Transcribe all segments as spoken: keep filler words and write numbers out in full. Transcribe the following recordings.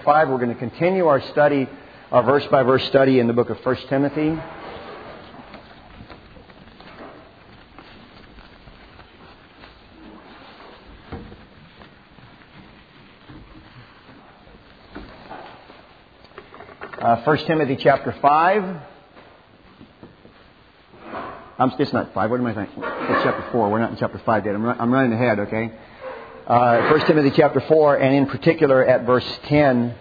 five. We're going to continue our study, our verse-by-verse study in the book of First Timothy. Uh, First Timothy chapter five. I'm, it's not five. What am I thinking? It's chapter four. We're not in chapter five yet. I'm, I'm running ahead, okay? Uh, First Timothy chapter four, and in particular at verse ten.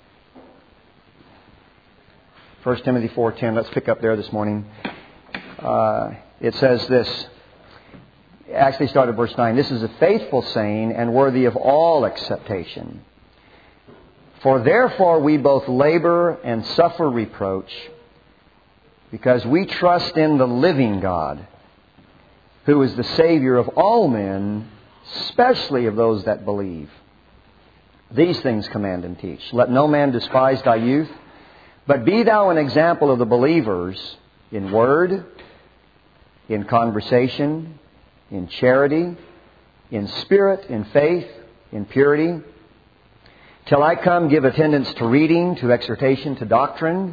First Timothy four ten. Let's pick up there this morning. Uh, it says this. Actually, start at verse nine. This is a faithful saying and worthy of all acceptation. For therefore we both labor and suffer reproach, because we trust in the living God, who is the Savior of all men, especially of those that believe. These things command and teach. Let no man despise thy youth, but be thou an example of the believers in word, in conversation, in charity, in spirit, in faith, in purity. Till I come, give attendance to reading, to exhortation, to doctrine.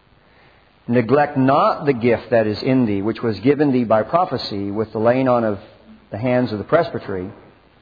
Neglect not the gift that is in thee, which was given thee by prophecy with the laying on of the hands of the presbytery.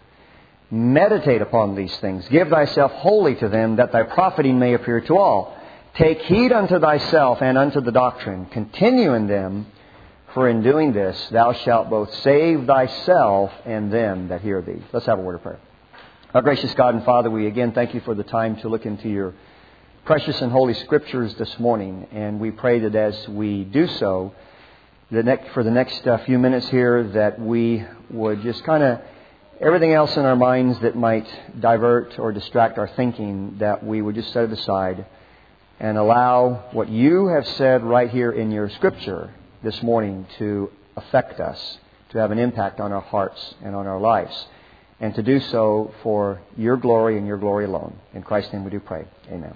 Meditate upon these things. Give thyself wholly to them, that thy profiting may appear to all. Take heed unto thyself and unto the doctrine. Continue in them, for in doing this thou shalt both save thyself and them that hear thee. Let's have a word of prayer. Our gracious God and Father, we again thank you for the time to look into your precious and holy Scriptures this morning. And we pray that as we do so, the next, for the next uh, few minutes here, that we would just kind of, everything else in our minds that might divert or distract our thinking, that we would just set it aside and allow what you have said right here in your Scripture this morning to affect us, to have an impact on our hearts and on our lives. And to do so for your glory and your glory alone. In Christ's name we do pray. Amen.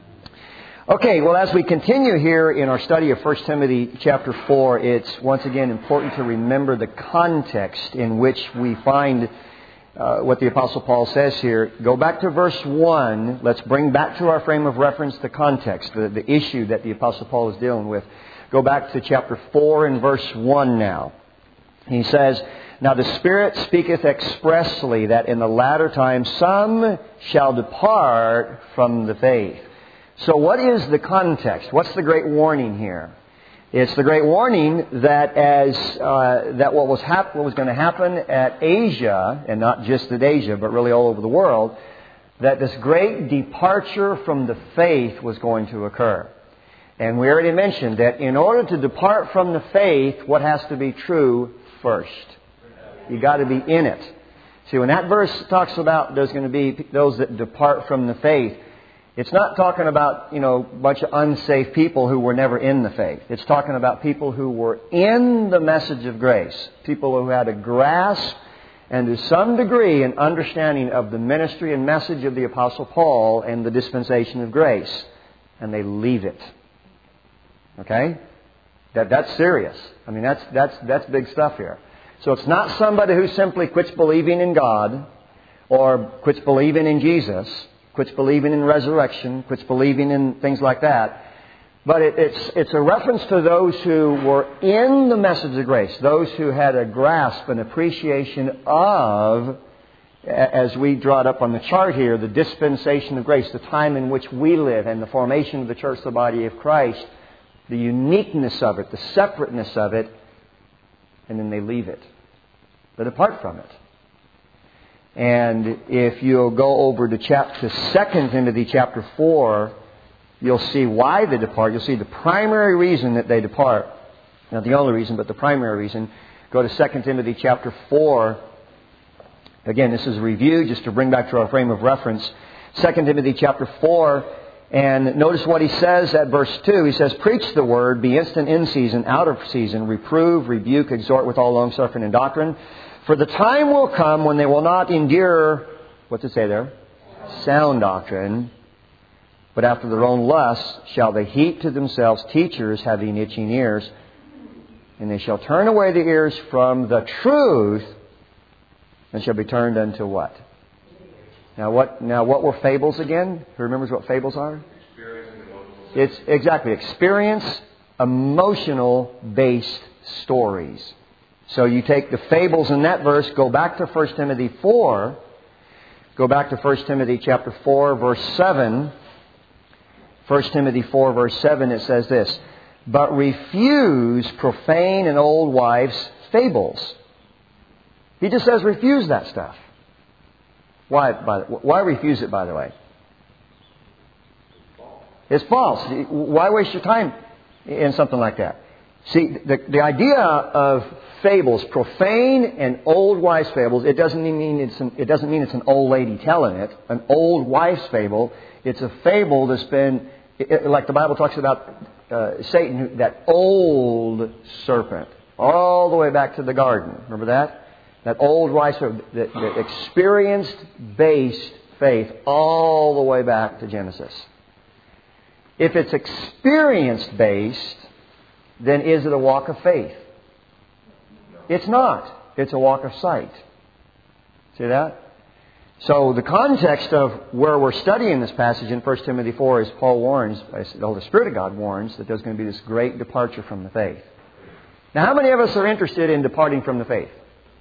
Okay, well, as we continue here in our study of First Timothy chapter four, it's once again important to remember the context in which we find uh, what the Apostle Paul says here. Go back to verse one. Let's bring back to our frame of reference the context, the, the issue that the Apostle Paul is dealing with. Go back to chapter four and verse one now. He says, Now the Spirit speaketh expressly that in the latter times some shall depart from the faith. So what is the context? What's the great warning here? It's the great warning that as uh, that what was hap- what was going to happen at Asia, and not just at Asia, but really all over the world, that this great departure from the faith was going to occur. And we already mentioned that in order to depart from the faith, what has to be true first? You got to be in it. See, when that verse talks about there's going to be those that depart from the faith, it's not talking about, you know, a bunch of unsafe people who were never in the faith. It's talking about people who were in the message of grace. People who had a grasp and to some degree an understanding of the ministry and message of the Apostle Paul and the dispensation of grace. And they leave it. Okay? That that's serious. I mean, that's that's that's big stuff here. So it's not somebody who simply quits believing in God or quits believing in Jesus, quits believing in resurrection, quits believing in things like that. But it, it's it's a reference to those who were in the message of grace, those who had a grasp, an appreciation of, as we draw it up on the chart here, the dispensation of grace, the time in which we live and the formation of the church, the body of Christ, the uniqueness of it, the separateness of it, and then they leave it. They depart from it. And if you'll go over to chapter Second Timothy chapter four, you'll see why they depart. You'll see the primary reason that they depart. Not the only reason, but the primary reason. Go to Second Timothy chapter four. Again, this is a review just to bring back to our frame of reference. Second Timothy chapter four. And notice what he says at verse two. He says, Preach the word, be instant in season, out of season, reprove, rebuke, exhort with all longsuffering and doctrine. For the time will come when they will not endure, what's it say there? Sound doctrine. But after their own lusts shall they heap to themselves teachers having itching ears. And they shall turn away the ears from the truth and shall be turned unto what? Now what, now what were fables again? Who remembers what fables are? It's exactly experience, emotional based stories. So you take the fables in that verse, go back to First Timothy four, go back to First Timothy chapter four, verse seven. First Timothy four, verse seven, it says this, but refuse profane and old wives' fables. He just says refuse that stuff. Why, by the, why refuse it, by the way? It's false. Why waste your time in something like that? See, the, the idea of fables, profane and old wives' fables, it doesn't mean it's an, it doesn't mean it's an old lady telling it. An old wives' fable, it's a fable that's been, it, like the Bible talks about uh, Satan, that old serpent, all the way back to the garden. Remember that? That old wives' fable, that, that experienced-based faith, all the way back to Genesis. If it's experience-based, then is it a walk of faith? It's not. It's a walk of sight. See that? So the context of where we're studying this passage in First Timothy four is Paul warns, the Holy Spirit of God warns, that there's going to be this great departure from the faith. Now, how many of us are interested in departing from the faith?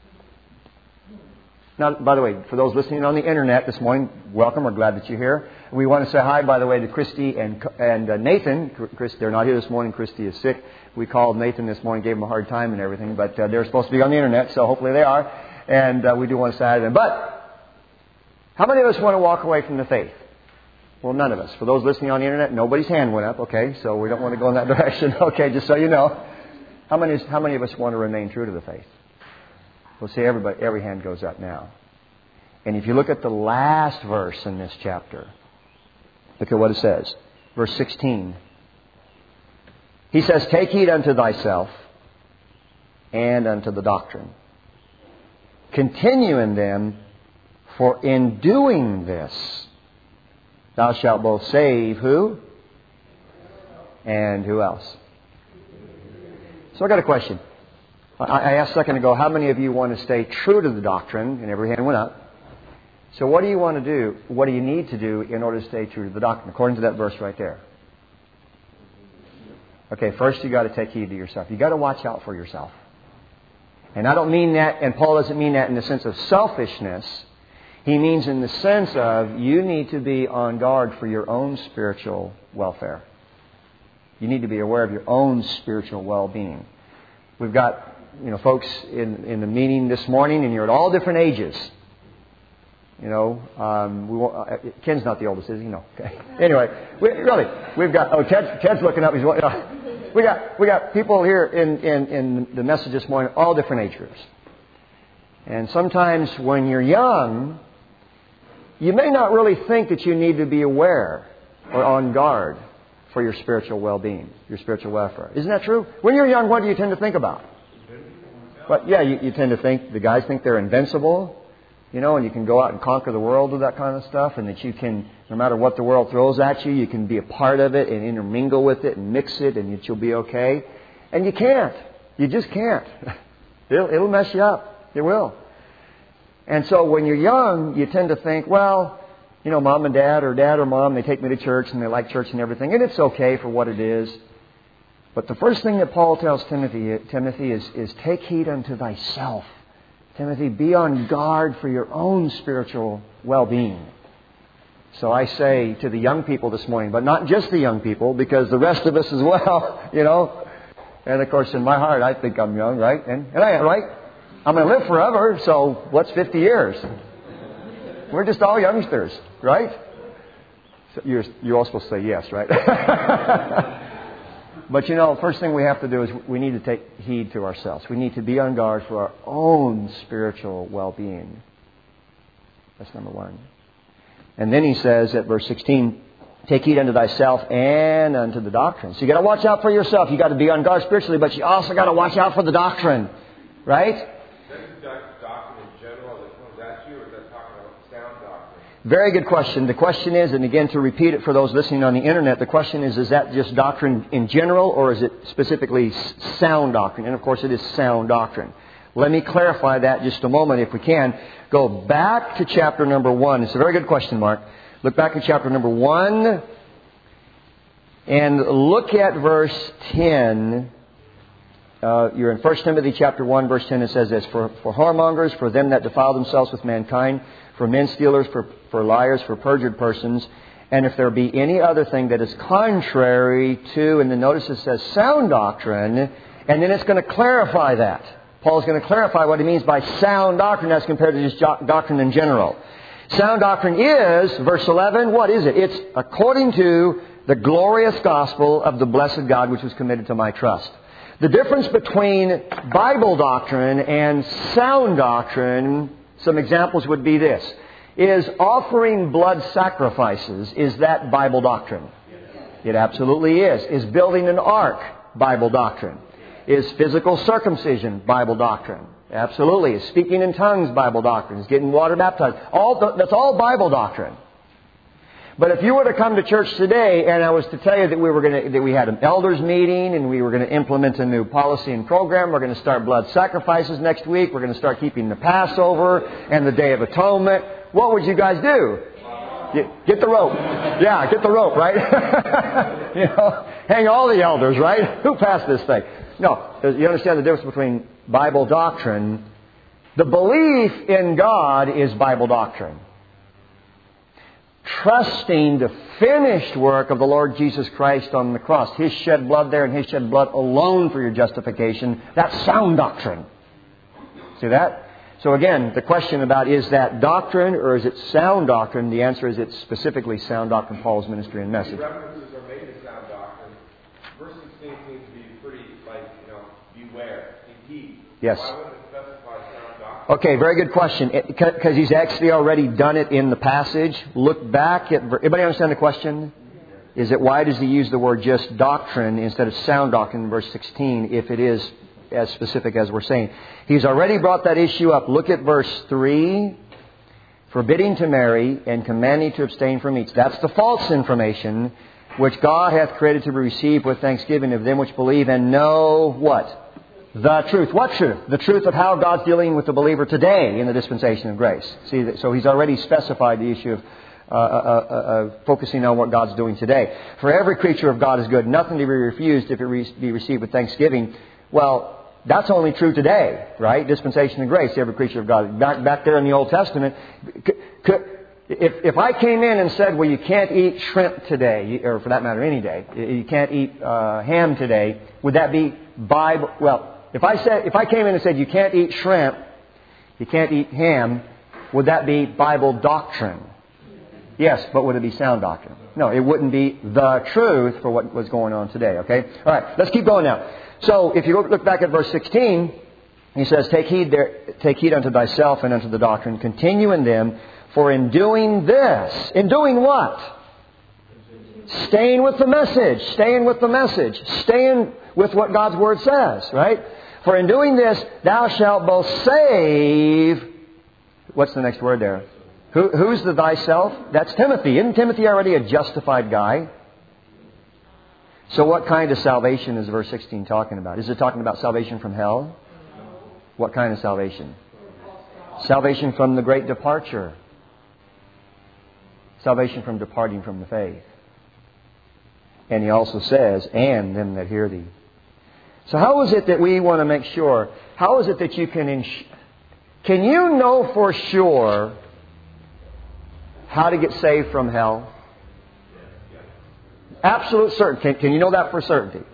Now, by the way, for those listening on the internet this morning, welcome. We're glad that you're here. We want to say hi, by the way, to Christy and and uh, Nathan. Chris, they're not here this morning. Christy is sick. We called Nathan this morning, gave him a hard time and everything, but uh, they're supposed to be on the internet, so hopefully they are. And uh, we do want to say hi to them. But how many of us want to walk away from the faith? Well, none of us. For those listening on the internet, nobody's hand went up. Okay, so we don't want to go in that direction. Okay, just so you know, how many how many of us want to remain true to the faith? We'll see everybody, every hand goes up now. And if you look at the last verse in this chapter, look at what it says. Verse sixteen. He says, take heed unto thyself and unto the doctrine. Continue in them, for in doing this, thou shalt both save who? And who else? So I got a question. I asked a second ago, how many of you want to stay true to the doctrine? And every hand went up. So what do you want to do? What do you need to do in order to stay true to the doctrine? According to that verse right there. Okay, first you got to take heed to yourself. You got to watch out for yourself. And I don't mean that, and Paul doesn't mean that in the sense of selfishness. He means in the sense of you need to be on guard for your own spiritual welfare. You need to be aware of your own spiritual well-being. We've got You know, folks in, in the meeting this morning, and you're at all different ages. You know, um, we won't, uh, Ken's not the oldest, is he? No. Okay. Anyway, we, really, we've got. Oh, Ted, Ted's looking up. He's. Uh, we got we got people here in, in in the message this morning, all different age groups. And sometimes when you're young, you may not really think that you need to be aware or on guard for your spiritual well-being, your spiritual welfare. Isn't that true? When you're young, what do you tend to think about? But yeah, you, you tend to think, the guys think they're invincible, you know, and you can go out and conquer the world with that kind of stuff, and that you can, no matter what the world throws at you, you can be a part of it and intermingle with it and mix it, and that you'll be okay. And you can't. You just can't. It'll, it'll mess you up. It will. And so when you're young, you tend to think, well, you know, mom and dad, or dad or mom, they take me to church and they like church and everything, and it's okay for what it is. But the first thing that Paul tells Timothy, Timothy is, is take heed unto thyself. Timothy, be on guard for your own spiritual well-being. So I say to the young people this morning, but not just the young people, because the rest of us as well, you know. And of course, in my heart, I think I'm young, right? And, and I am, right? I'm going to live forever, so what's fifty years? We're just all youngsters, right? So you're, you're all supposed to say yes, right? But you know, first thing we have to do is we need to take heed to ourselves. We need to be on guard for our own spiritual well-being. That's number one. And then he says at verse sixteen, take heed unto thyself and unto the doctrine. So you got to watch out for yourself. You got to be on guard spiritually, but you also got to watch out for the doctrine, right? Very good question. The question is, and again to repeat it for those listening on the internet, the question is, is that just doctrine in general, or is it specifically sound doctrine? And of course it is sound doctrine. Let me clarify that just a moment if we can. Go back to chapter number one. It's a very good question, Mark. Look back at chapter number one and look at verse ten. Uh, you're in First Timothy chapter one, verse ten. It says this, For, for whoremongers, for them that defile themselves with mankind, for men stealers, for, for liars, for perjured persons, and if there be any other thing that is contrary to, and then notice it says sound doctrine, and then it's going to clarify that. Paul's going to clarify what he means by sound doctrine as compared to just doctrine in general. Sound doctrine is, verse eleven, what is it? It's according to the glorious gospel of the blessed God which was committed to my trust. The difference between Bible doctrine and sound doctrine, some examples would be this. Is offering blood sacrifices, is that Bible doctrine? It absolutely is. Is building an ark Bible doctrine? Is physical circumcision Bible doctrine? Absolutely. Is speaking in tongues Bible doctrine? Is getting water baptized? All th- that's all Bible doctrine. But if you were to come to church today and I was to tell you that we were going to, that we had an elders meeting and we were going to implement a new policy and program, we're going to start blood sacrifices next week, we're going to start keeping the Passover and the Day of Atonement, what would you guys do? Get, get the rope. Yeah, get the rope, right? You know, hang all the elders, right? Who passed this thing? No, you understand the difference between Bible doctrine. The belief in God is Bible doctrine. Trusting the finished work of the Lord Jesus Christ on the cross. His shed blood there and His shed blood alone for your justification. That's sound doctrine. See that? So again, the question about is that doctrine or is it sound doctrine? The answer is it's specifically sound doctrine, Paul's ministry and message. References are made to sound doctrine. Verse sixteen seems to be pretty, like, you know, beware, indeed. Yes. Why wouldn't it specify sound doctrine? Okay, very good question. Because he's actually already done it in the passage. Look back at... Everybody understand the question? Is it why does he use the word just doctrine instead of sound doctrine in verse sixteen if it is as specific as we're saying? He's already brought that issue up. Look at verse three. Forbidding to marry and commanding to abstain from meats. That's the false information which God hath created to be received with thanksgiving of them which believe and know what? The truth. What truth? The truth of how God's dealing with the believer today in the dispensation of grace. See, so He's already specified the issue of uh, uh, uh, uh, focusing on what God's doing today. For every creature of God is good, nothing to be refused if it re- be received with thanksgiving. Well, that's only true today, right? Dispensation of grace, every creature of God. Back, back there in the Old Testament, if, if I came in and said, well, you can't eat shrimp today, or for that matter, any day, you can't eat uh, ham today, would that be Bible? Well, if I said, if I came in and said, you can't eat shrimp, you can't eat ham, would that be Bible doctrine? Yes, but would it be sound doctrine? No, it wouldn't be the truth for what was going on today, okay? All right, let's keep going now. So, if you look back at verse sixteen, he says, Take heed there, take heed unto thyself and unto the doctrine. Continue in them, for in doing this, in doing what? Staying with the message. Staying with the message. Staying with what God's Word says, right? For in doing this, thou shalt both save... What's the next word there? Who, who's the thyself? That's Timothy. Isn't Timothy already a justified guy? So what kind of salvation is verse sixteen talking about? Is it talking about salvation from hell? What kind of salvation? Salvation from the great departure. Salvation from departing from the faith. And he also says, and them that hear thee. So how is it that we want to make sure? How is it that you can... Ins- can you know for sure how to get saved from hell? Absolute certainty. Can, can you know that for certainty?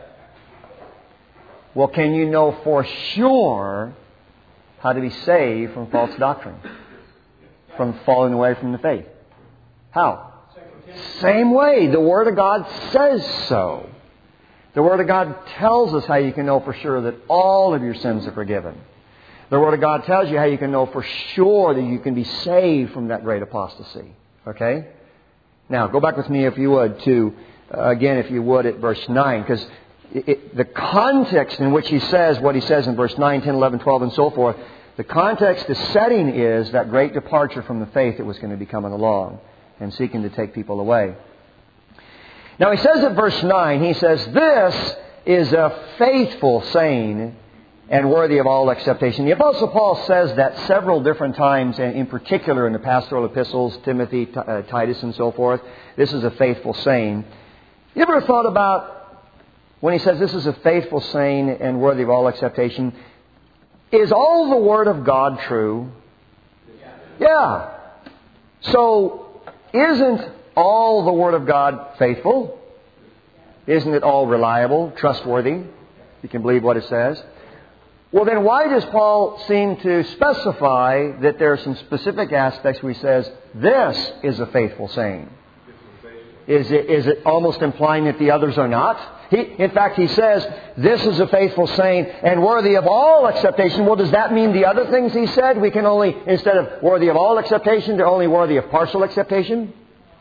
Well, can you know for sure how to be saved from false doctrine? From falling away from the faith? How? Same way. The Word of God says so. The Word of God tells us how you can know for sure that all of your sins are forgiven. The Word of God tells you how you can know for sure that you can be saved from that great apostasy. Okay? Now, go back with me, if you would, to, uh, again, if you would, at verse nine. Because the context in which he says what he says in verse nine, ten, eleven, twelve, and so forth, the context, the setting is that great departure from the faith that was going to be coming along and seeking to take people away. Now, he says at verse nine, he says, this is a faithful saying and worthy of all acceptation. The Apostle Paul says that several different times, and in particular in the pastoral epistles, Timothy, T- uh, Titus, and so forth. This is a faithful saying. You ever thought about when he says this is a faithful saying and worthy of all acceptation, is all the Word of God true? Yeah. So, isn't all the Word of God faithful? Isn't it all reliable, trustworthy? You can believe what it says. Well, then why does Paul seem to specify that there are some specific aspects where he says, this is a faithful saying? Is it, is it almost implying that the others are not? He, in fact, he says, this is a faithful saying and worthy of all acceptation. Well, does that mean the other things he said, we can only, instead of worthy of all acceptation, they're only worthy of partial acceptation?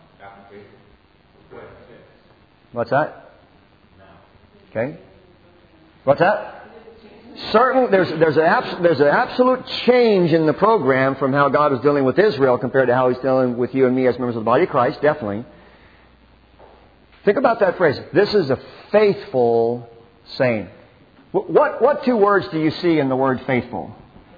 What's that? Okay. What's that? Certain, there's, there's, an abs, there's an absolute change in the program from how God was dealing with Israel compared to how He's dealing with you and me as members of the body of Christ, definitely. Think about that phrase. This is a faithful saying. What, what two words do you see in the word faithful?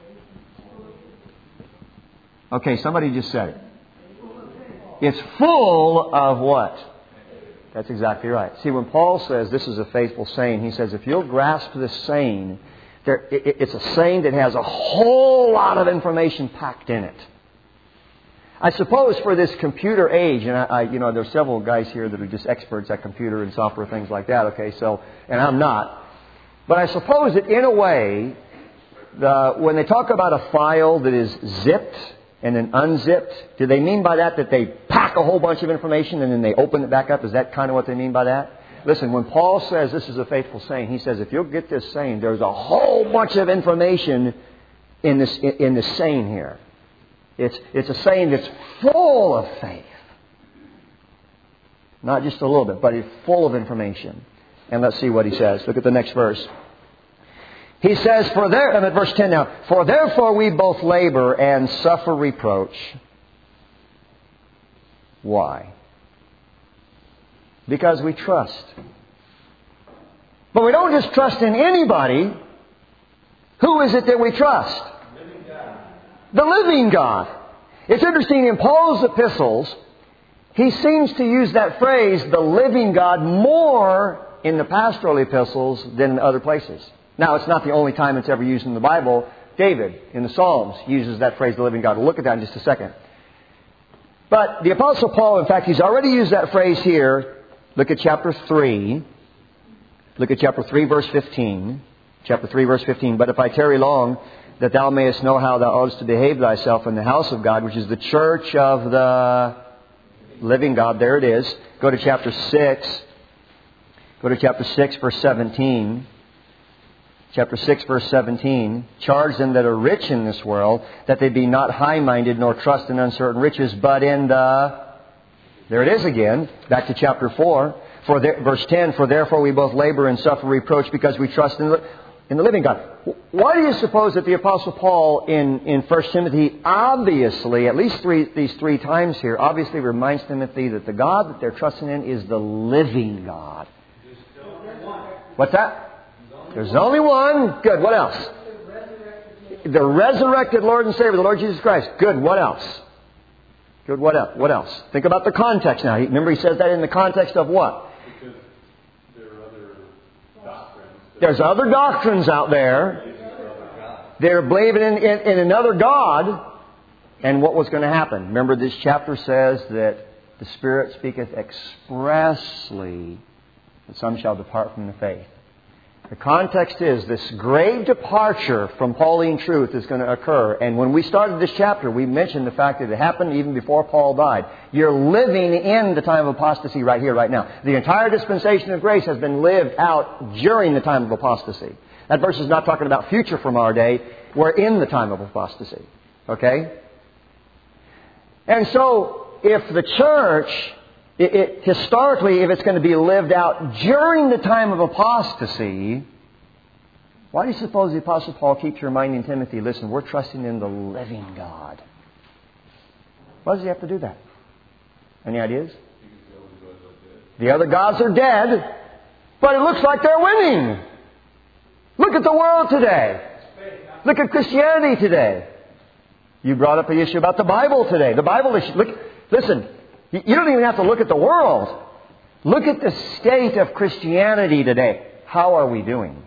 Okay, somebody just said it. It's full of what? That's exactly right. See, when Paul says this is a faithful saying, he says if you'll grasp this saying, there, it, it's a saying that has a whole lot of information packed in it. I suppose for this computer age, and I, I, you know, there's several guys here that are just experts at computer and software, things like that. Okay, so, and I'm not. But I suppose that in a way, the, when they talk about a file that is zipped and then unzipped, do they mean by that that they pack a whole bunch of information and then they open it back up? Is that kind of what they mean by that? Listen, when Paul says this is a faithful saying, he says if you'll get this saying, there's a whole bunch of information in this in, in this saying here. It's, it's a saying that's full of faith. Not just a little bit, but it's full of information. And let's see what he says. Look at the next verse. He says, "For there," I'm at verse ten now, "For therefore we both labor and suffer reproach." Why? Because we trust. But we don't just trust in anybody. Who is it that we trust? The living God. It's interesting, in Paul's epistles, he seems to use that phrase, the living God, more in the pastoral epistles than in other places. Now, it's not the only time it's ever used in the Bible. David, in the Psalms, uses that phrase, the living God. We'll look at that in just a second. But the Apostle Paul, in fact, he's already used that phrase here. Look at chapter three. Look at chapter three, verse fifteen. Chapter three, verse fifteen. "But if I tarry long, that thou mayest know how thou oughtest to behave thyself in the house of God," which is the church of the living God. There it is. Go to chapter six. Go to chapter six, verse seventeen. Chapter six, verse seventeen. "Charge them that are rich in this world, that they be not high-minded, nor trust in uncertain riches, but in the..." There it is again. Back to chapter four. For there, verse ten, "For therefore we both labor and suffer reproach, because we trust in the, in the living God." Why do you suppose that the Apostle Paul in, in First Timothy obviously, at least three, these three times here, obviously reminds Timothy that the God that they're trusting in is the living God? What's that? There's only one. Good. What else? The resurrected Lord and Savior, the Lord Jesus Christ. Good. What else? Good. What else? What else? Think about the context now. Remember, he says that in the context of what? Because there are other doctrines. There's other doctrines out there. They're believing in, in, in another God. And what was going to happen? Remember, this chapter says that the Spirit speaketh expressly that some shall depart from the faith. The context is this great departure from Pauline truth is going to occur. And when we started this chapter, we mentioned the fact that it happened even before Paul died. You're living in the time of apostasy right here, right now. The entire dispensation of grace has been lived out during the time of apostasy. That verse is not talking about future from our day. We're in the time of apostasy. Okay? And so, if the church... It, it, historically, if it's going to be lived out during the time of apostasy, why do you suppose the Apostle Paul keeps reminding Timothy, listen, we're trusting in the living God? Why does he have to do that? Any ideas? The other gods are dead, but it looks like they're winning. Look Look at the world today. Look at Christianity today. You brought up the issue about the Bible today. The Bible issue. Look, listen, you don't even have to look at the world. Look at the state of Christianity today. How are we doing?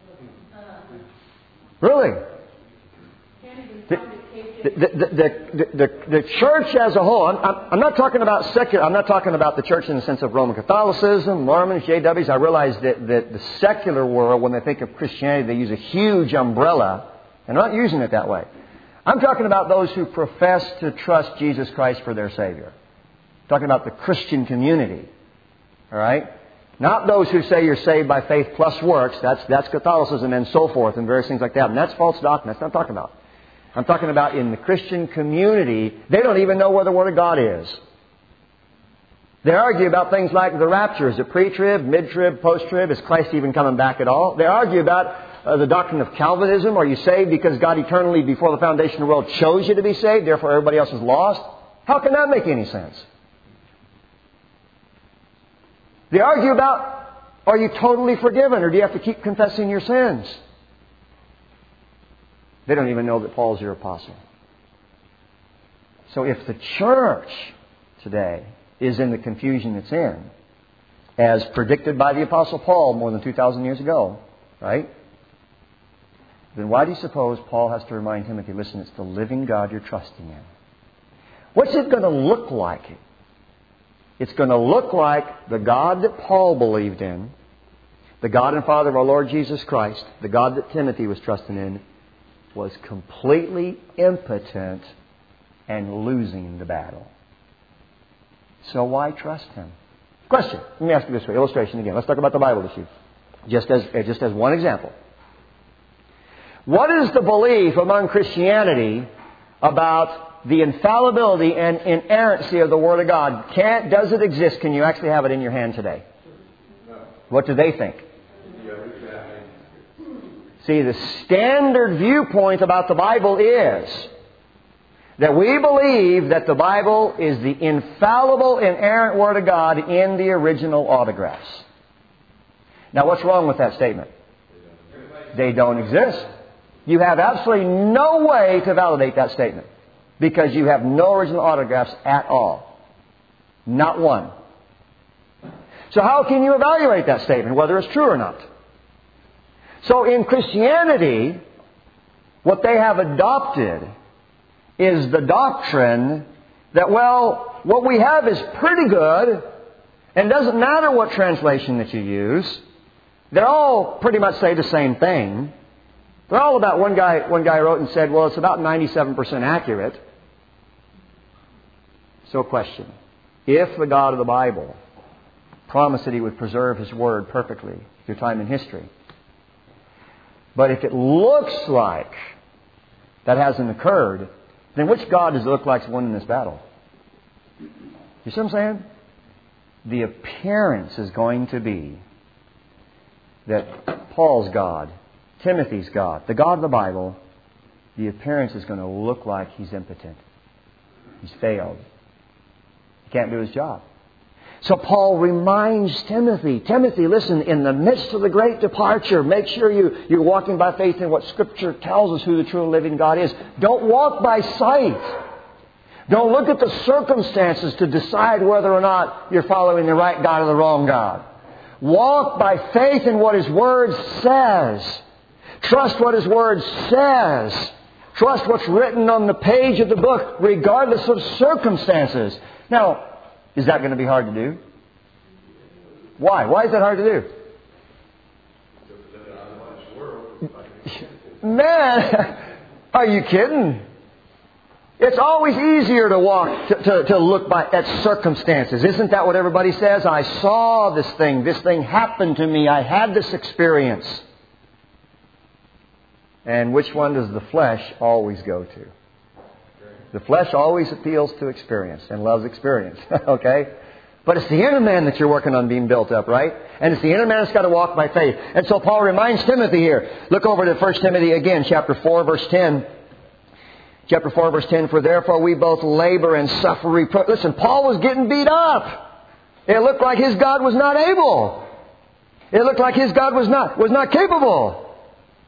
Really? The, the, the, the, the, the church as a whole, I'm, I'm not talking about secular, I'm not talking about the church in the sense of Roman Catholicism, Mormons, J Ws. I realize that, that the secular world, when they think of Christianity, they use a huge umbrella. And I'm not using it that way. I'm talking about those who profess to trust Jesus Christ for their Savior. I'm talking about the Christian community. All right? Not those who say you're saved by faith plus works. That's, that's Catholicism and so forth and various things like that. And that's false doctrine. That's what I'm talking about. I'm talking about in the Christian community, they don't even know where the Word of God is. They argue about things like the rapture. Is it pre-trib, mid-trib, post-trib? Is Christ even coming back at all? They argue about uh, the doctrine of Calvinism. Are you saved because God eternally before the foundation of the world chose you to be saved, therefore everybody else is lost? How can that make any sense? They argue about, are you totally forgiven or do you have to keep confessing your sins? They don't even know that Paul's your apostle. So if the church today is in the confusion it's in, as predicted by the Apostle Paul more than two thousand years ago, right? Then why do you suppose Paul has to remind Timothy, listen, it's the living God you're trusting in. What's it going to look like? It's going to look like the God that Paul believed in, the God and Father of our Lord Jesus Christ, the God that Timothy was trusting in, was completely impotent and losing the battle. So why trust Him? Question. Let me ask you this way. Illustration again. Let's talk about the Bible issue. Just as, just as one example. What is the belief among Christianity about the infallibility and inerrancy of the Word of God? Can't, does it exist? Can you actually have it in your hand today? What do they think? See, the standard viewpoint about the Bible is that we believe that the Bible is the infallible, inerrant Word of God in the original autographs. Now, what's wrong with that statement? They don't exist. You have absolutely no way to validate that statement because you have no original autographs at all. Not one. So how can you evaluate that statement, whether it's true or not? So in Christianity, what they have adopted is the doctrine that, well, what we have is pretty good, and it doesn't matter what translation that you use. They all pretty much say the same thing. They're all about, one guy, one guy wrote and said, well, it's about ninety-seven percent accurate. So question. If the God of the Bible promised that He would preserve His Word perfectly through time and history, but if it looks like that hasn't occurred, then which God does it look like is winning this battle? You see what I'm saying? The appearance is going to be that Paul's God, Timothy's God, the God of the Bible, the appearance is going to look like he's impotent. He's failed. He can't do his job. So Paul reminds Timothy, Timothy, listen, in the midst of the great departure, make sure you, you're walking by faith in what Scripture tells us who the true and living God is. Don't walk by sight. Don't look at the circumstances to decide whether or not you're following the right God or the wrong God. Walk by faith in what His Word says. Trust what His Word says. Trust what's written on the page of the book, regardless of circumstances. Now, is that going to be hard to do? Why? Why is that hard to do? Man, are you kidding? It's always easier to walk, to, to, to look by, at circumstances. Isn't that what everybody says? I saw this thing. This thing happened to me. I had this experience. And which one does the flesh always go to? The flesh always appeals to experience and loves experience. Okay? But it's the inner man that you're working on being built up, right? And it's the inner man that's got to walk by faith. And so Paul reminds Timothy here. Look over to First Timothy again, chapter four, verse ten. Chapter four, verse ten. For therefore we both labor and suffer reproach. Listen, Paul was getting beat up. It looked like his God was not able. It looked like his God was not, was not capable.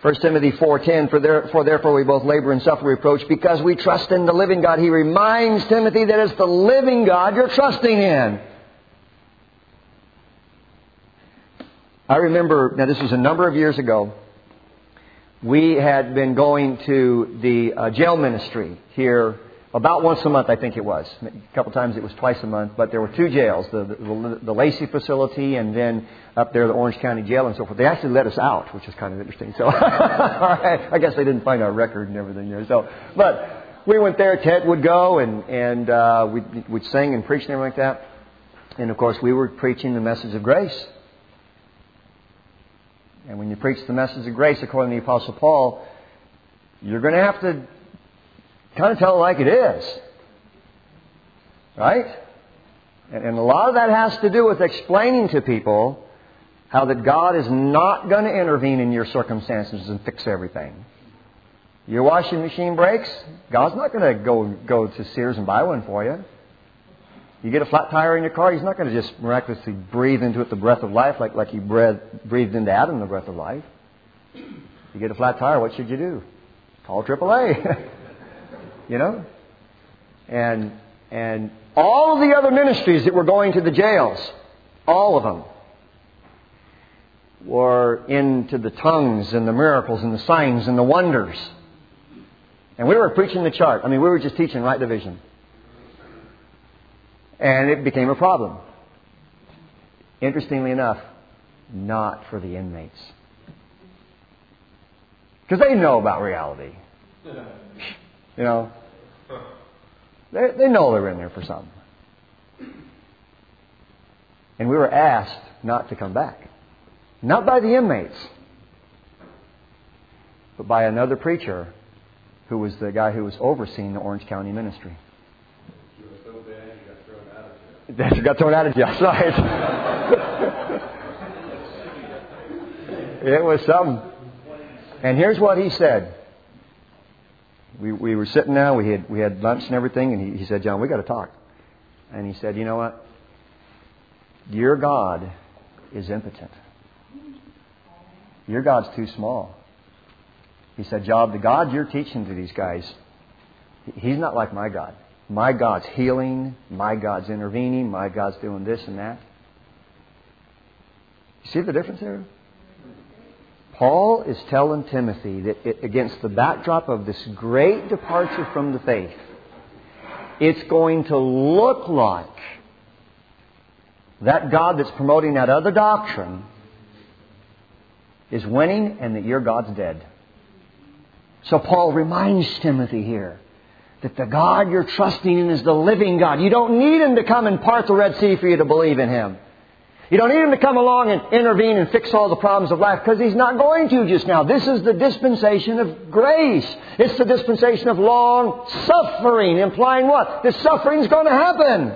First Timothy four ten, for, there, for therefore we both labor and suffer reproach because we trust in the living God. He reminds Timothy that it's the living God you're trusting in. I remember, now this was a number of years ago, we had been going to the uh, jail ministry here about once a month, I think it was. A couple times it was twice a month, but there were two jails, the, the, the Lacey facility and then up there the Orange County Jail and so forth. They actually let us out, which is kind of interesting. So I guess they didn't find our record and everything there. So, but we went there. Ted would go and, and uh, we'd, we'd sing and preach and everything like that. And of course we were preaching the message of grace. And when you preach the message of grace according to the Apostle Paul, you're going to have to kind of tell it like it is. Right? And, and a lot of that has to do with explaining to people how that God is not going to intervene in your circumstances and fix everything. Your washing machine breaks, God's not going to go go to Sears and buy one for you. You get a flat tire in your car, He's not going to just miraculously breathe into it the breath of life like, like He breathed, breathed into Adam the breath of life. You get a flat tire, what should you do? Call triple A. You know? And and all of the other ministries that were going to the jails, all of them, were into the tongues and the miracles and the signs and the wonders. And we were preaching the chart. I mean, we were just teaching right division. And it became a problem. Interestingly enough, not for the inmates. Because they know about reality. You know, they, they know they're in there for something. And we were asked not to come back. Not by the inmates, but by another preacher who was the guy who was overseeing the Orange County ministry. You were so bad you got thrown out of jail. You got thrown out of jail, that's right. It was something. And here's what he said. We we were sitting down, we had we had lunch and everything, and he, he said, John, we got to talk. And he said, you know what? Your God is impotent. Your God's too small. He said, Job, the God you're teaching to these guys, He's not like my God. My God's healing. My God's intervening. My God's doing this and that. You see the difference there? Paul is telling Timothy that it, against the backdrop of this great departure from the faith, it's going to look like that God that's promoting that other doctrine is winning and that your God's dead. So Paul reminds Timothy here that the God you're trusting in is the living God. You don't need Him to come and part the Red Sea for you to believe in Him. You don't need Him to come along and intervene and fix all the problems of life, because He's not going to just now. This is the dispensation of grace. It's the dispensation of long suffering, implying what? This suffering is going to happen.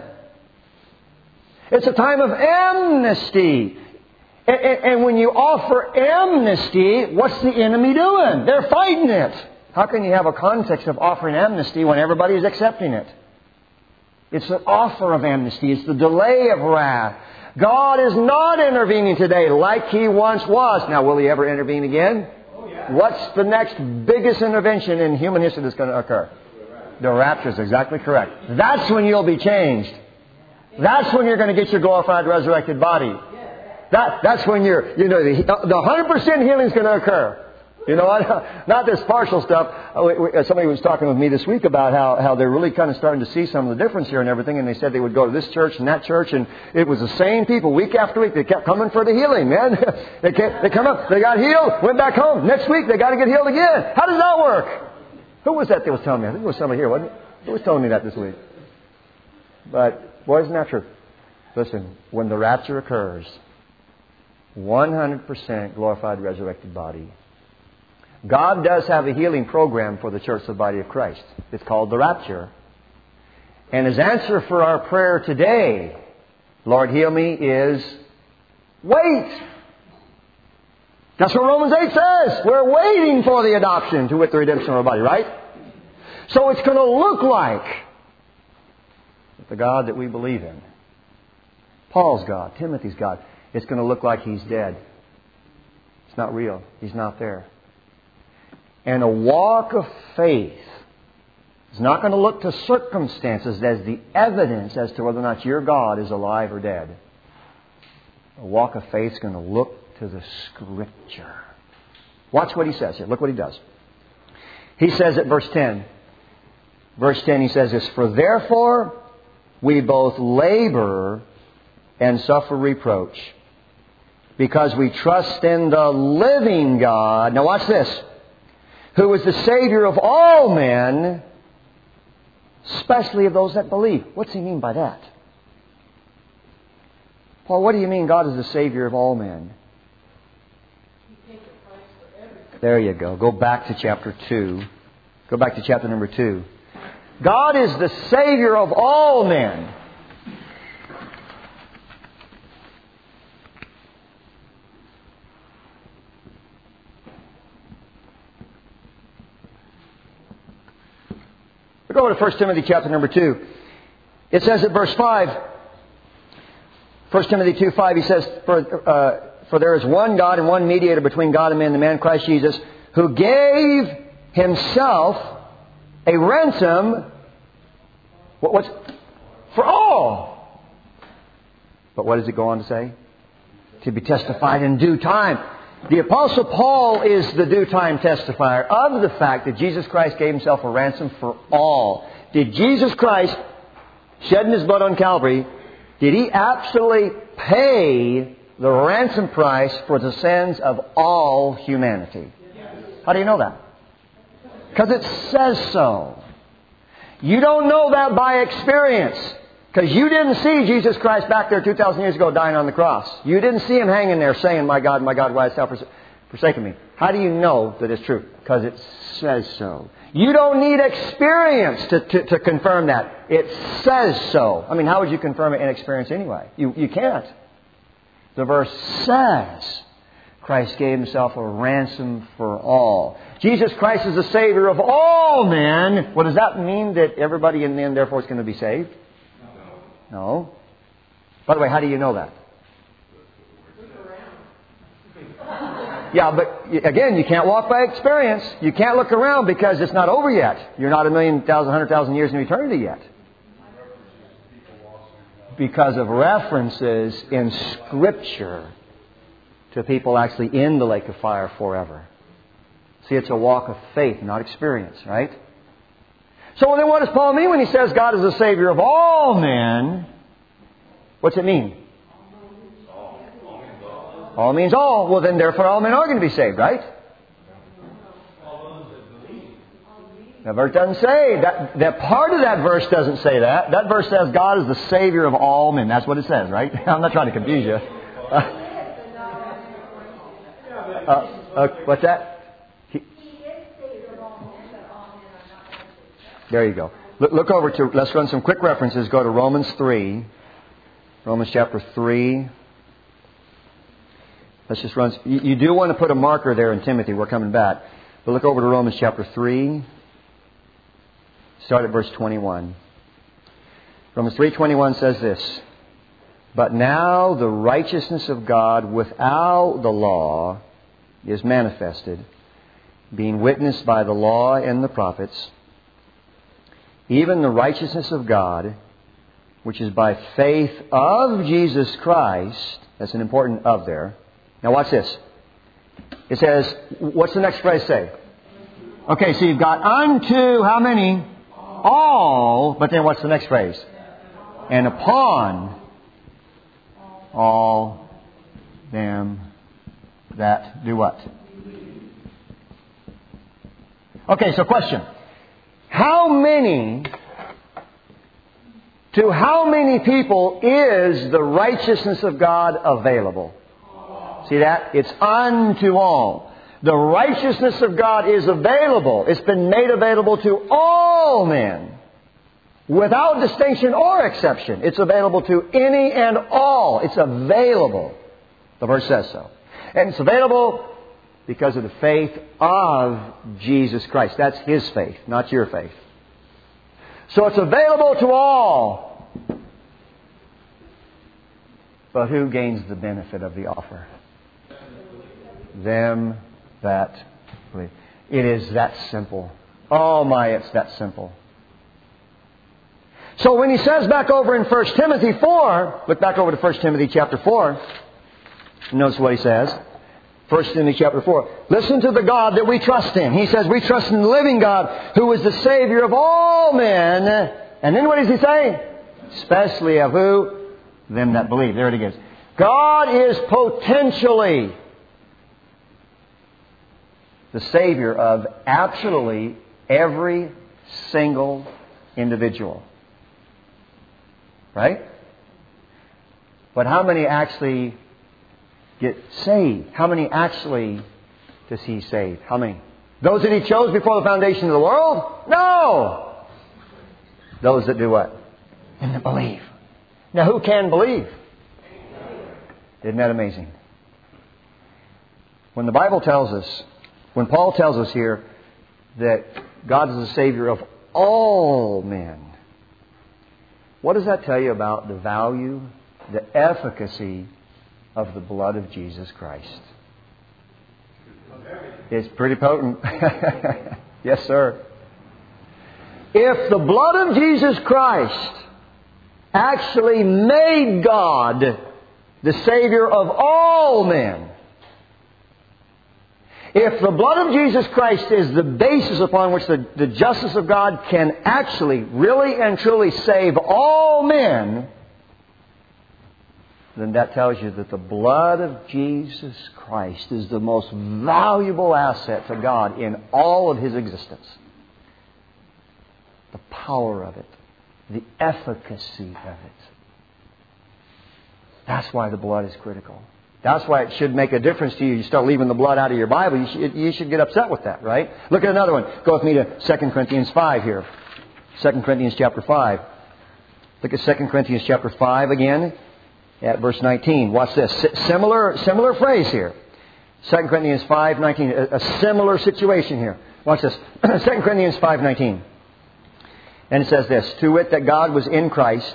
It's a time of amnesty. And when you offer amnesty, what's the enemy doing? They're fighting it. How can you have a context of offering amnesty when everybody is accepting it? It's an offer of amnesty. It's the delay of wrath. God is not intervening today like He once was. Now, will He ever intervene again? Oh, yeah. What's the next biggest intervention in human history that's going to occur? The rapture is exactly correct. That's when you'll be changed. That's when you're going to get your glorified, resurrected body. That, that's when you're, you know, the, the one hundred percent healing is going to occur. You know, not this partial stuff. Somebody was talking with me this week about how, how they're really kind of starting to see some of the difference here and everything. And they said they would go to this church and that church. And it was the same people week after week. They kept coming for the healing, man. they, kept, they come up, they got healed, went back home. Next week they got to get healed again. How does that work? Who was that that was telling me? I think it was somebody here, wasn't it? Who was telling me that this week? But, boy, isn't that true? Listen, when the rapture occurs, one hundred percent glorified, resurrected body. God does have a healing program for the church, the body of Christ. It's called the rapture. And His answer for our prayer today, Lord, heal me, is wait. That's what Romans eight says. We're waiting for the adoption to wit the redemption of our body, right? So it's going to look like the God that we believe in. Paul's God, Timothy's God. It's going to look like He's dead. It's not real. He's not there. And a walk of faith is not going to look to circumstances as the evidence as to whether or not your God is alive or dead. A walk of faith is going to look to the Scripture. Watch what he says here. Look what he does. He says at verse ten. Verse ten, he says this, "For therefore we both labor and suffer reproach, because we trust in the living God." Now watch this. "Who is the Savior of all men, especially of those that believe." What's he mean by that? Paul, what do you mean God is the Savior of all men? There you go. Go back to chapter two. Go back to chapter number two. God is the Savior of all men. We'll go over to First Timothy chapter number two. It says at verse five, First Timothy two five, he says, For, uh, for there is one God and one mediator between God and men, the man Christ Jesus, who gave Himself a ransom what, what's, for all. But what does it go on to say? To be testified in due time. The Apostle Paul is the due time testifier of the fact that Jesus Christ gave Himself a ransom for all. Did Jesus Christ, shedding His blood on Calvary, did He absolutely pay the ransom price for the sins of all humanity? How do you know that? Because it says so. You don't know that by experience. Because you didn't see Jesus Christ back there two thousand years ago dying on the cross. You didn't see Him hanging there saying, "My God, my God, why hast thou forsaken me?" How do you know that it's true? Because it says so. You don't need experience to, to, to confirm that. It says so. I mean, how would you confirm it in experience anyway? You, you can't. The verse says Christ gave Himself a ransom for all. Jesus Christ is the Savior of all men. Well, does that mean that everybody in the end, therefore, is going to be saved? No. By the way, how do you know that? Yeah, but again, you can't walk by experience. You can't look around because it's not over yet. You're not a million, thousand, hundred thousand years in eternity yet. Because of references in Scripture to people actually in the lake of fire forever. See, it's a walk of faith, not experience, right? So then what does Paul mean when he says God is the Savior of all men? What's it mean? All means all. Well, then therefore all men are going to be saved, right? The verse doesn't say that. That part of that verse doesn't say that. That verse says God is the Savior of all men. That's what it says, right? I'm not trying to confuse you. Uh, uh, uh, what's that? He, there you go. Look, look over to, let's run some quick references. Go to Romans three. Romans chapter three. Let's just run. You, you do want to put a marker there in Timothy. We're coming back. But look over to Romans chapter three. Start at verse twenty-one. Romans three twenty-one says this. But now the righteousness of God without the law is manifested, being witnessed by the law and the prophets, even the righteousness of God, which is by faith of Jesus Christ. That's an important of there. Now watch this. It says, what's the next phrase say? Okay, so you've got unto how many? All. But then what's the next phrase? And upon all them that do what? Okay, so question. How many, to how many people is the righteousness of God available? See that? It's unto all. The righteousness of God is available. It's been made available to all men. Without distinction or exception. It's available to any and all. It's available. The verse says so. And it's available because of the faith of Jesus Christ. That's His faith, not your faith. So it's available to all. But who gains the benefit of the offer? Them that believe. It is that simple. Oh my, it's that simple. So when he says back over in First Timothy four, look back over to First Timothy chapter four. Notice what he says. First Timothy chapter four. Listen to the God that we trust in. He says we trust in the living God who is the Savior of all men. And then what does he say? Especially of who? Them that believe. There it is. God is potentially the Savior of absolutely every single individual. Right? But how many actually get saved? How many actually does He save? How many? Those that He chose before the foundation of the world? No! Those that do what? And that believe. Now who can believe? Isn't that amazing? When the Bible tells us, when Paul tells us here that God is the Savior of all men, what does that tell you about the value, the efficacy of the blood of Jesus Christ? It's pretty potent. Yes, sir. If the blood of Jesus Christ actually made God the Savior of all men, if the blood of Jesus Christ is the basis upon which the, the justice of God can actually, really and truly save all men, then that tells you that the blood of Jesus Christ is the most valuable asset to God in all of His existence. The power of it. The efficacy of it. That's why the blood is critical. That's why it should make a difference to you. You start leaving the blood out of your Bible, you should, you should get upset with that, right? Look at another one. Go with me to Second Corinthians five here. Second Corinthians chapter five. Look at Second Corinthians chapter five again at verse nineteen. Watch this. Similar, similar phrase here. Second Corinthians five nineteen. A, a similar situation here. Watch this. Second Corinthians five nineteen. And it says this, to wit that God was in Christ.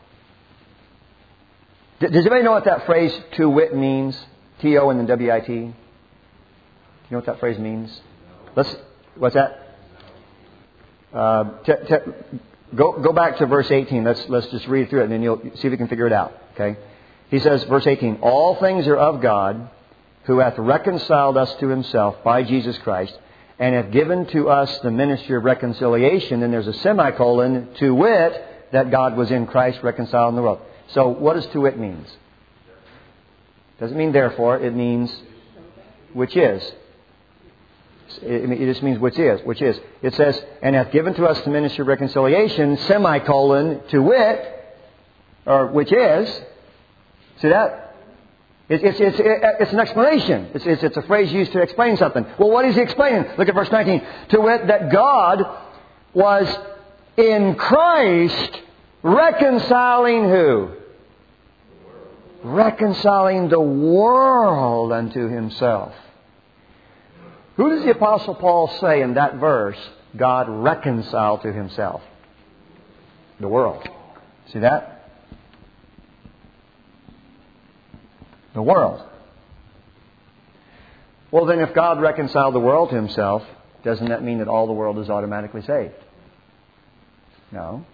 Does anybody know what that phrase, to wit, means? T O and then W I T. Do you know what that phrase means? Let's. What's that? Uh, t- t- go go back to verse eighteen. Let's let's just read through it and then you'll see if you can figure it out. Okay. He says, verse eighteen. All things are of God, who hath reconciled us to Himself by Jesus Christ, and hath given to us the ministry of reconciliation. And there's a semicolon, to wit, that God was in Christ reconciling the world. So what does to wit means? Doesn't mean therefore. It means which is. It just means which is. Which is. It says, and hath given to us the ministry of reconciliation, semicolon, to wit, or which is. See that? It's, it's, it's, it's an explanation. It's, it's, it's a phrase used to explain something. Well, what is He explaining? Look at verse nineteen. To wit, that God was in Christ reconciling who? Reconciling the world unto Himself. Who does the Apostle Paul say in that verse God reconciled to Himself? The world. See that? The world. Well, then if God reconciled the world to Himself, doesn't that mean that all the world is automatically saved? No.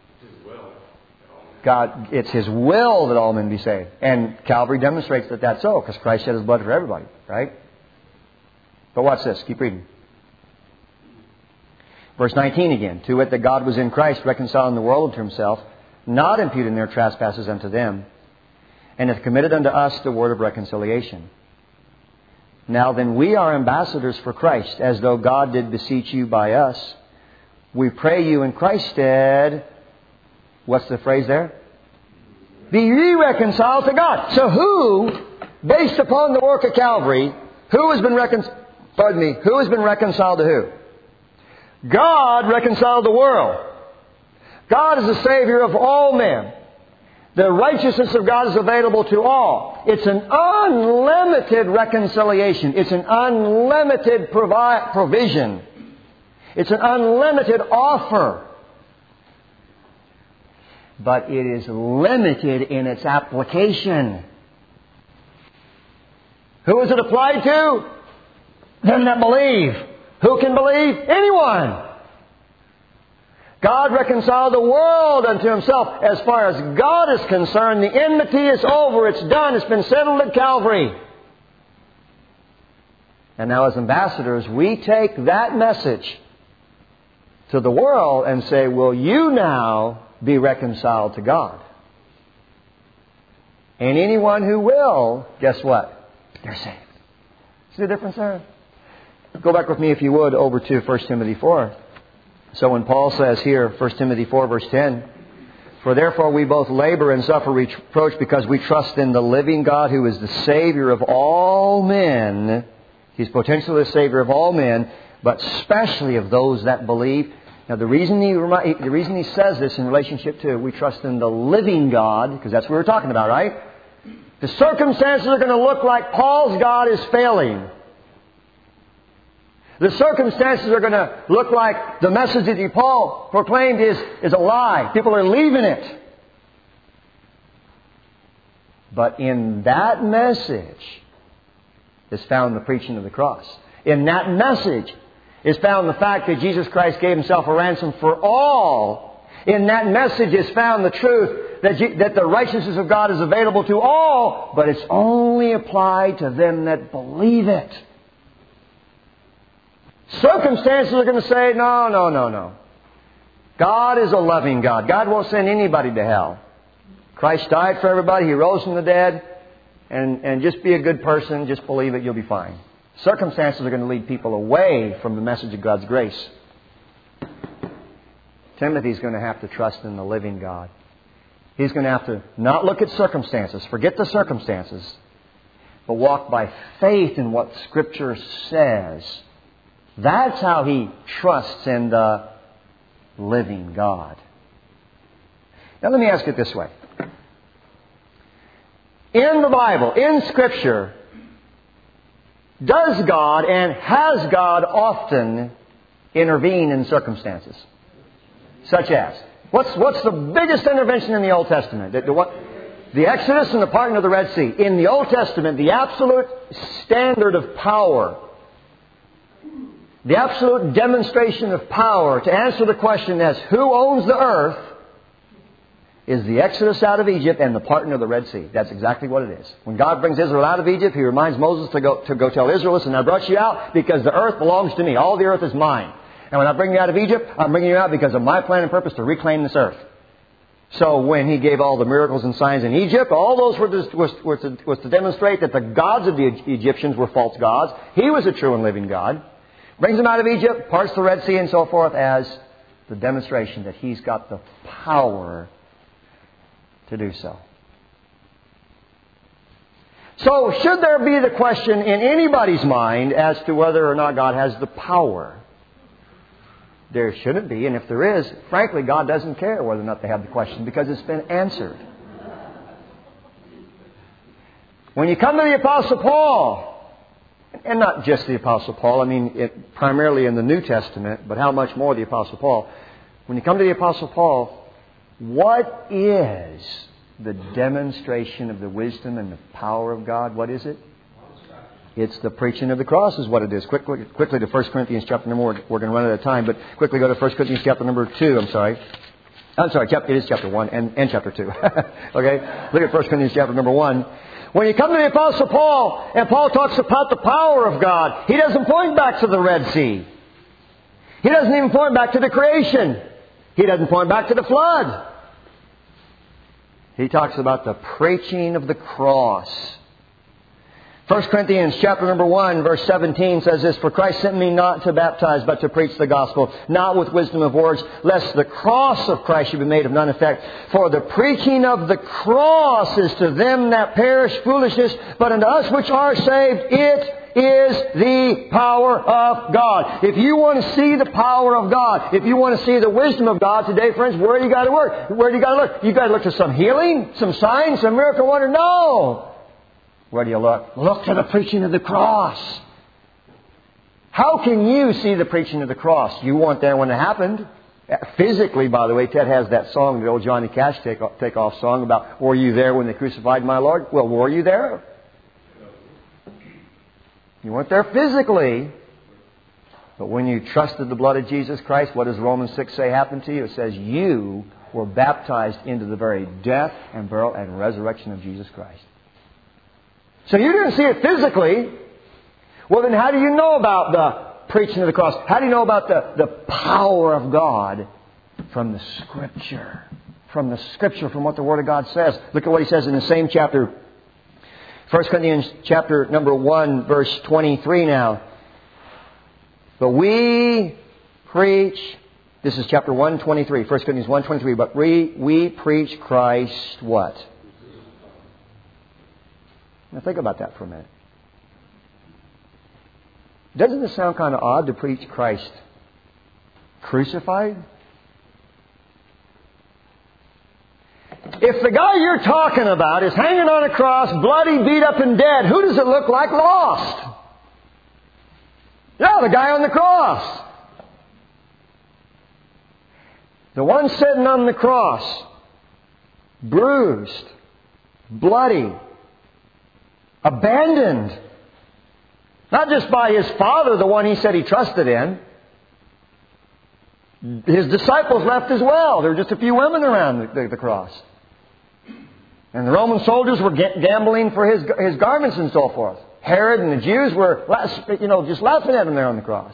God, it's His will that all men be saved. And Calvary demonstrates that that's so, because Christ shed His blood for everybody, right? But watch this. Keep reading. Verse nineteen again. To wit that God was in Christ reconciling the world to Himself, not imputing their trespasses unto them, and hath committed unto us the word of reconciliation. Now then we are ambassadors for Christ, as though God did beseech you by us. We pray you in Christ's stead. What's the phrase there? Be ye reconciled to God. So who, based upon the work of Calvary, who has been reconciled? Pardon me. Who has been reconciled to who? God reconciled the world. God is the Savior of all men. The righteousness of God is available to all. It's an unlimited reconciliation. It's an unlimited provi- provision. It's an unlimited offer. But it is limited in its application. Who is it applied to? Them that believe. Who can believe? Anyone. God reconciled the world unto Himself. As far as God is concerned, the enmity is over. It's done. It's been settled at Calvary. And now as ambassadors, we take that message to the world and say, will you now be reconciled to God? And anyone who will, guess what? They're saved. See the difference there? Go back with me, if you would, over to First Timothy four. So when Paul says here, First Timothy four, verse ten, for therefore we both labor and suffer reproach because we trust in the living God who is the Savior of all men. He's potentially the Savior of all men, but especially of those that believe. Now the reason he the reason he says this in relationship to we trust in the living God, because that's what we were talking about, right? The circumstances are going to look like Paul's God is failing. The circumstances are going to look like the message that Paul proclaimed is, is a lie. People are leaving it. But in that message is found the preaching of the cross. In that message is found the fact that Jesus Christ gave Himself a ransom for all. In that message is found the truth that, G- that the righteousness of God is available to all, but it's only applied to them that believe it. Circumstances are going to say, no, no, no, no. God is a loving God. God won't send anybody to hell. Christ died for everybody. He rose from the dead. And, and just be a good person. Just believe it. You'll be fine. Circumstances are going to lead people away from the message of God's grace. Timothy's going to have to trust in the living God. He's going to have to not look at circumstances. Forget the circumstances. But walk by faith in what Scripture says. That's how he trusts in the living God. Now let me ask it this way. In the Bible, in Scripture, does God and has God often intervened in circumstances? Such as, what's, what's the biggest intervention in the Old Testament? The, the, what, the Exodus and the parting of the Red Sea. In the Old Testament, the absolute standard of power, the absolute demonstration of power to answer the question as who owns the earth is the Exodus out of Egypt and the parting of the Red Sea. That's exactly what it is. When God brings Israel out of Egypt, He reminds Moses to go to go tell Israel, listen, I brought you out because the earth belongs to me. All the earth is mine. And when I bring you out of Egypt, I'm bringing you out because of my plan and purpose to reclaim this earth. So when He gave all the miracles and signs in Egypt, all those were, to, was, were to, was to demonstrate that the gods of the Egyptians were false gods. He was a true and living God. Brings them out of Egypt, parts the Red Sea and so forth as the demonstration that He's got the power to do so. So should there be the question in anybody's mind as to whether or not God has the power? There shouldn't be. And if there is, frankly, God doesn't care whether or not they have the question because it's been answered. When you come to the Apostle Paul, and not just the Apostle Paul, I mean it, primarily in the New Testament, but how much more the Apostle Paul. When you come to the Apostle Paul, what is the demonstration of the wisdom and the power of God? What is it? It's the preaching of the cross is what it is. Quickly, quickly to First Corinthians chapter number, we're, we're going to run out of time, but quickly go to First Corinthians chapter number two, I'm sorry. I'm sorry, it is chapter one and, and chapter two. Okay? Look at First Corinthians chapter number one. When you come to the Apostle Paul, and Paul talks about the power of God, he doesn't point back to the Red Sea. He doesn't even point back to the creation. He doesn't point back to the flood. He talks about the preaching of the cross. First Corinthians chapter number one, verse seventeen says this, for Christ sent me not to baptize, but to preach the gospel, not with wisdom of words, lest the cross of Christ should be made of none effect. For the preaching of the cross is to them that perish foolishness, but unto us which are saved, it is the power of God. If you want to see the power of God, if you want to see the wisdom of God today, friends, where do you got to work? Where do you got to look? You got to look to some healing, some signs, some miracle wonder? No. Where do you look? Look to the preaching of the cross. How can you see the preaching of the cross? You weren't there when it happened. Physically, by the way, Ted has that song, the old Johnny Cash take off, take off song about, were you there when they crucified my Lord? Well, were you there? You weren't there physically. But when you trusted the blood of Jesus Christ, what does Romans six say happened to you? It says you were baptized into the very death and burial and resurrection of Jesus Christ. So you didn't see it physically. Well, then how do you know about the preaching of the cross? How do you know about the, the power of God? From the Scripture. From the Scripture, from what the Word of God says. Look at what he says in the same chapter. First Corinthians chapter number one, verse twenty-three now. But we preach, this is chapter one twenty-three, First Corinthians one twenty-three, but we, we preach Christ what? Now think about that for a minute. Doesn't it sound kind of odd to preach Christ crucified? If the guy you're talking about is hanging on a cross, bloody, beat up and dead, who does it look like lost? Yeah, the guy on the cross. The one sitting on the cross, bruised, bloody, abandoned. Not just by his Father, the one he said he trusted in. His disciples left as well. There were just a few women around the, the, the cross. And the Roman soldiers were gambling for his, his garments and so forth. Herod and the Jews were, you know, just laughing at him there on the cross.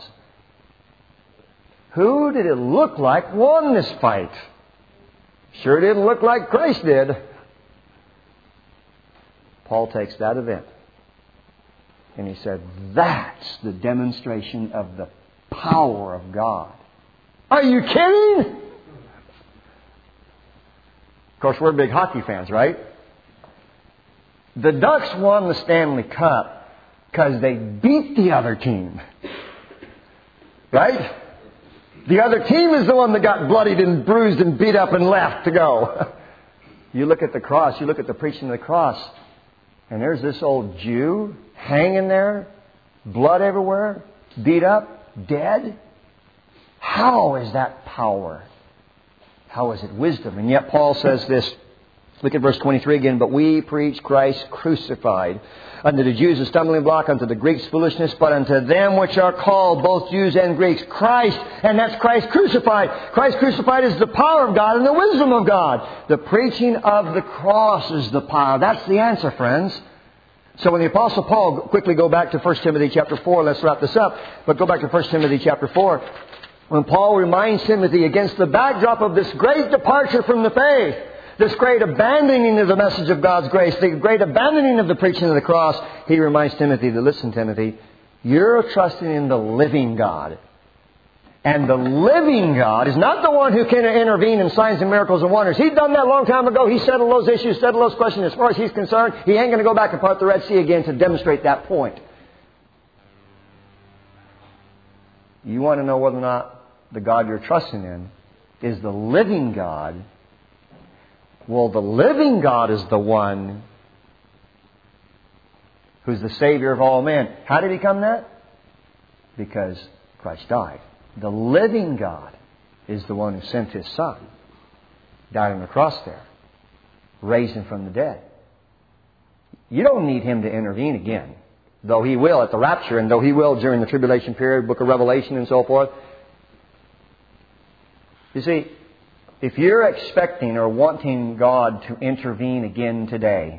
Who did it look like won this fight? Sure didn't look like Christ did. Paul takes that event and he said, that's the demonstration of the power of God. Are you kidding? Of course, we're big hockey fans, right? The Ducks won the Stanley Cup because they beat the other team. Right? The other team is the one that got bloodied and bruised and beat up and left to go. You look at the cross, you look at the preaching of the cross, and there's this old Jew hanging there, blood everywhere, beat up, dead. How is that power? How is it wisdom? And yet Paul says this. Look at verse twenty-three again. But we preach Christ crucified. Unto the Jews a stumbling block, unto the Greeks foolishness, but unto them which are called, both Jews and Greeks, Christ, and that's Christ crucified. Christ crucified is the power of God and the wisdom of God. The preaching of the cross is the power. That's the answer, friends. So when the Apostle Paul, quickly go back to First Timothy chapter four, let's wrap this up, but go back to First Timothy chapter four. When Paul reminds Timothy against the backdrop of this great departure from the faith, this great abandoning of the message of God's grace, the great abandoning of the preaching of the cross, he reminds Timothy to listen, Timothy, you're trusting in the living God. And the living God is not the one who can intervene in signs and miracles and wonders. He's done that a long time ago. He settled those issues, settled those questions. As far as he's concerned, he ain't going to go back and part the Red Sea again to demonstrate that point. You want to know whether or not the God you're trusting in is the living God. Well, the living God is the one who's the Savior of all men. How did he become that? Because Christ died. The living God is the one who sent His Son, died on the cross there, raised Him from the dead. You don't need Him to intervene again, though He will at the rapture, and though He will during the tribulation period, book of Revelation and so forth. You see, if you're expecting or wanting God to intervene again today,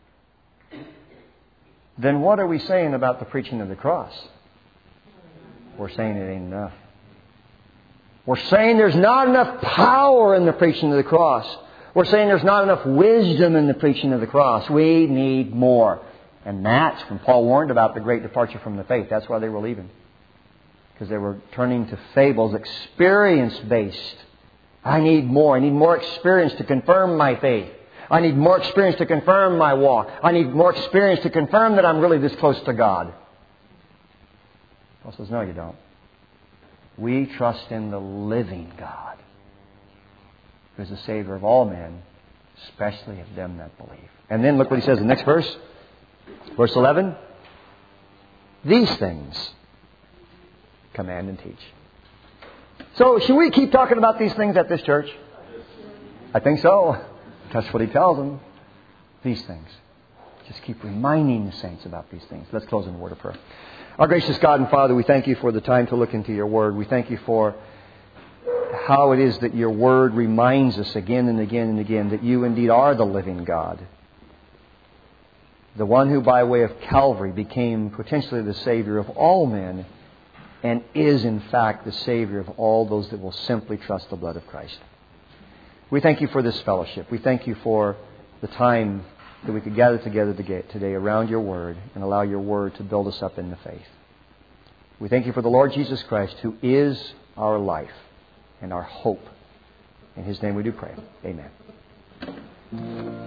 then what are we saying about the preaching of the cross? We're saying it ain't enough. We're saying there's not enough power in the preaching of the cross. We're saying there's not enough wisdom in the preaching of the cross. We need more. And that's when Paul warned about the great departure from the faith. That's why they were leaving. Because they were turning to fables, experience-based. I need more. I need more experience to confirm my faith. I need more experience to confirm my walk. I need more experience to confirm that I'm really this close to God. Paul says, no, you don't. We trust in the living God, who is the Savior of all men, especially of them that believe. And then look what he says in the next verse. Verse eleven. These things command and teach. So, should we keep talking about these things at this church? I think so. That's what he tells them. These things. Just keep reminding the saints about these things. Let's close in a word of prayer. Our gracious God and Father, we thank you for the time to look into your word. We thank you for how it is that your word reminds us again and again and again that you indeed are the living God. The one who by way of Calvary became potentially the Savior of all men and is in fact the Savior of all those that will simply trust the blood of Christ. We thank you for this fellowship. We thank you for the time that we could gather together today around your word and allow your word to build us up in the faith. We thank you for the Lord Jesus Christ, who is our life and our hope. In His name we do pray. Amen.